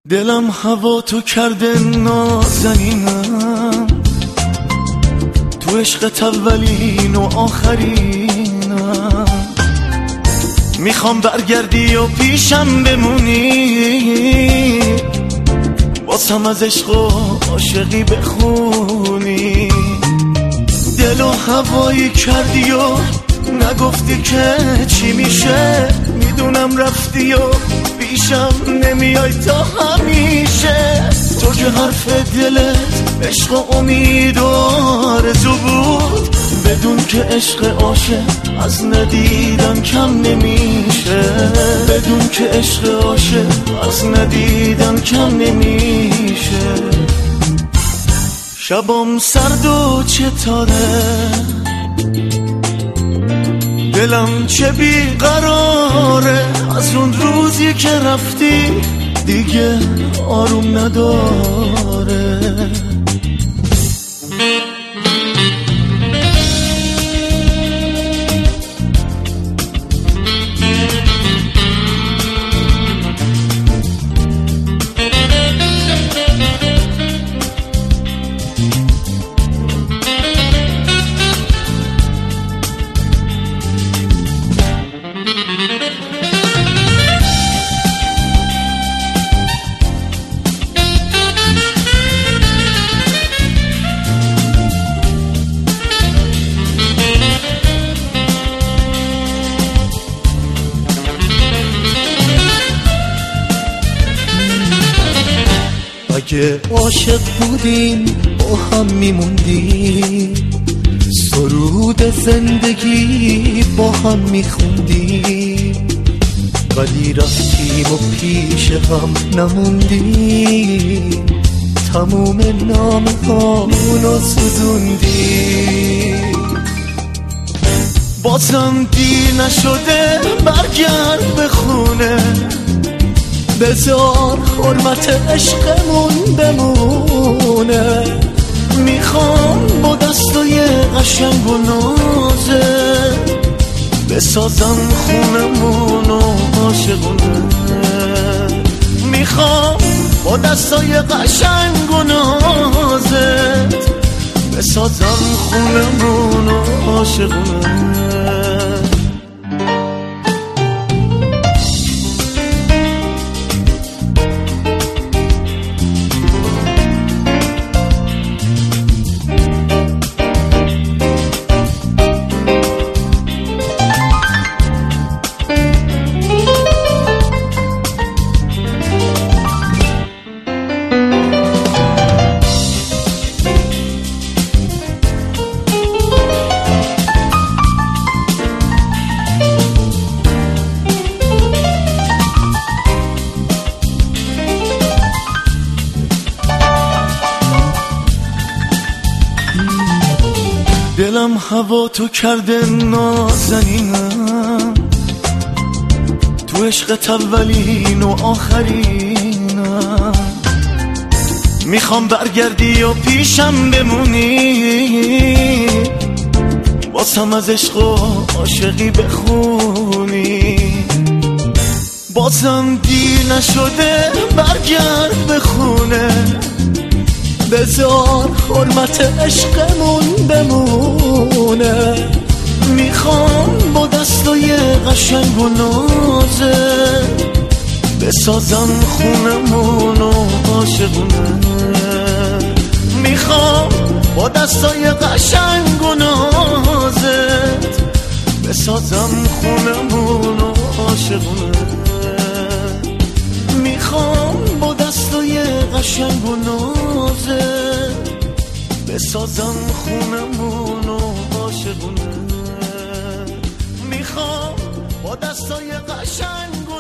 دلم هوا تو کرده نازنینم، تو عشقت اولین و آخرینم. میخوام برگردی و پیشم بمونی، واسم از عشق و عاشقی بخونی. دل و هوایی کردی و نگفتی که چی میشه، میدونم رفتی و پیشم نمیای تا همیشه. تو که حرف دلت عشق و امید و آرزو بود، بدون که عشق عاشق از ندیدن کم نمیشه. بدون که عشق عاشق از ندیدن کم نمیشه. شبام سرد و چطاره، دلم چه بیقراره، از اون روزی که رفتی دیگه آروم نداره. اگه عاشق بودیم با هم میموندیم، سرود زندگی با هم میخوندیم، ولی رفتیم و پیش هم نموندیم، تموم نامه هامونو سوزوندیم. بازم دیر نشده برگرد به خونه، بذار حرمت عشقمون بمونه. میخوام با دستای قشنگ و نازه بسازم خونمونو عاشقونه. میخوام با دستای قشنگ و نازه بسازم خونمونو عاشقونه. دلم هوا تو کرده نازنینم، تو عشقت اولین و آخرینم. میخوام برگردی و پیشم بمونی، واسم از عشق و عاشقی بخونی. بازم دیر نشده برگرد به خونه، بذار حرمت عشقمون بمونه. میخوام با دستای قشنگ و نازه بسازم خونمونو عاشقونه. میخوام با دستای قشنگ و نازه بسازم خونمونو عاشقونه. میخوام با دستای قشنگ و نازه بسازم خونمونو عاشقونه. میخوام با دستای قشنگ